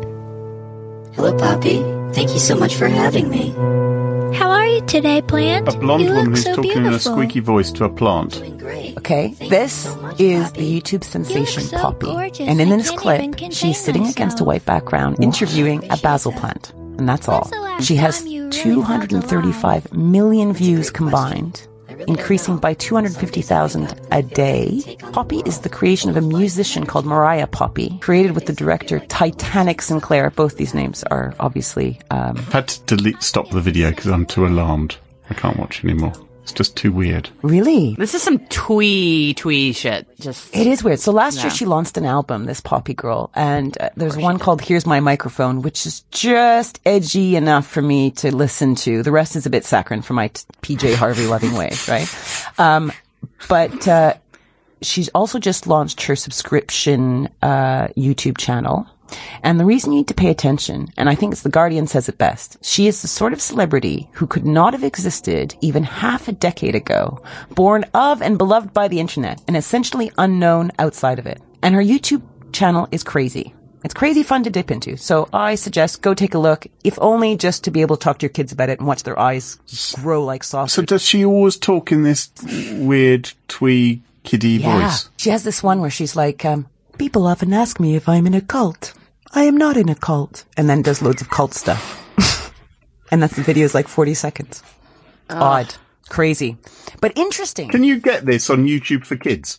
Hello, Poppy. Thank you so much for having me. How are you today, plant? A blonde you woman look who's so talking beautiful. in a squeaky voice to a plant. Doing great. Okay, Thank this you so much, is Poppy. the YouTube sensation so Poppy. gorgeous, And in I this can't clip, even contain she's sitting myself. against a white background interviewing a basil plant. And that's all. When's the last She has time you really two hundred thirty-five That's million a views great question. combined, I really increasing don't know. by two hundred fifty thousand a day. Poppy is the creation of a musician called Mariah Poppy, created with the director Titanic Sinclair. Both these names are obviously... Um, I've had to delete, stop the video because I'm too alarmed. I can't watch anymore. It's just too weird. really? This is some twee, twee shit. Just, It is weird. So last Yeah. year she launched an album, this Poppy Girl, and uh, there's one called Here's My Microphone, which is just edgy enough for me to listen to. The rest is a bit saccharine for my t- P J Harvey loving ways, right? Um, but uh, she's also just launched her subscription uh, YouTube channel. And the reason you need to pay attention, and I think it's The Guardian says it best, she is the sort of celebrity who could not have existed even half a decade ago, born of and beloved by the internet, and essentially unknown outside of it. And her YouTube channel is crazy. It's crazy fun to dip into. So I suggest go take a look, if only just to be able to talk to your kids about it and watch their eyes grow like saucers. So does she always talk in this weird twee kiddie Yeah. voice? She has this one where she's like, um, people often ask me if I'm in a cult. I am not in a cult. And then does loads of cult stuff. And that's the video is like forty seconds. Odd. Crazy. But interesting. Can you get this on YouTube for kids?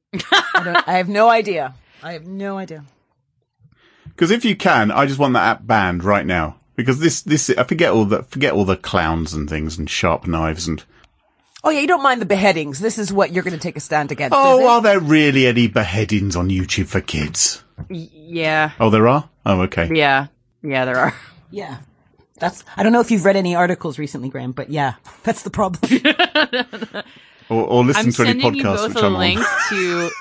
I, don't, I have no idea. I have no idea. Because if you can, I just want that app banned right now. Because this, this, I forget all the, forget all the clowns and things and sharp knives and. Oh yeah, you don't mind the beheadings. This is what you're going to take a stand against. is Oh, it? are there really any beheadings on YouTube for kids? yeah, Oh, there are? Oh, okay. yeah, yeah, there are. Yeah. That's, I don't know if you've read any articles recently, Graham, but yeah, that's the problem. Or, or listen I'm to any sending you podcast both which a I'm link on. to.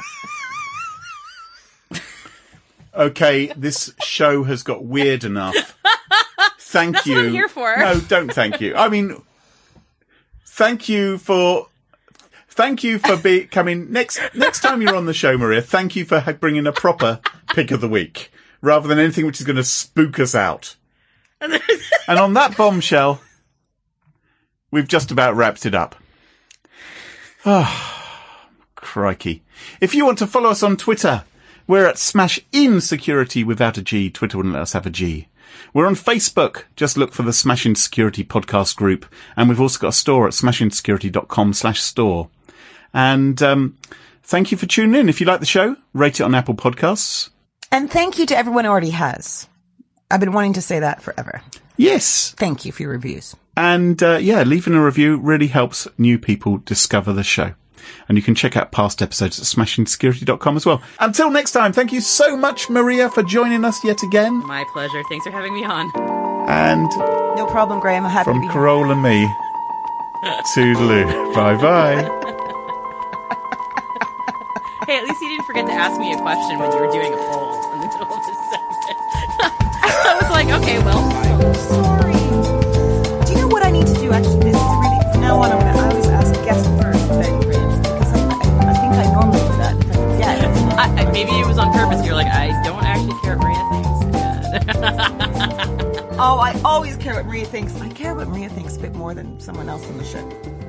Okay, this show has got weird enough. Thank That's you. what I'm here for. No, don't thank you. I mean, thank you for, thank you for be, coming next, next time you're on the show, Maria, thank you for ha- bringing a proper pick of the week rather than anything which is going to spook us out. And on that bombshell, we've just about wrapped it up. Oh, crikey. If you want to follow us on Twitter, we're at Smash In Security without a G. Twitter wouldn't let us have a G. We're on Facebook. Just look for the Smash In Security podcast group. And we've also got a store at smashinsecurity.com slash store. And um, thank you for tuning in. If you like the show, rate it on Apple Podcasts. And thank you to everyone who already has. I've been wanting to say that forever. Yes. Thank you for your reviews. And uh, yeah, leaving a review really helps new people discover the show. And you can check out past episodes at smashing security dot com as well. Until next time, thank you so much, Maria, for joining us yet again. My pleasure. Thanks for having me on. And No problem, Graham. I'm happy to from be here. Carole and me, toodaloo. Bye-bye. Hey, at least you didn't forget to ask me a question when you were doing a poll in the middle of this segment. I was like, okay, well. Sorry. Do you know what I need to do? Actually, this is really from now on. I'm gonna, I always ask guests first, then Graham, because I, I, I think I normally do that. If I forget. I, I, maybe it was on purpose. You're like, I don't actually care what Maria thinks. Oh, I always care what Maria thinks. I care what Maria thinks a bit more than someone else on the show.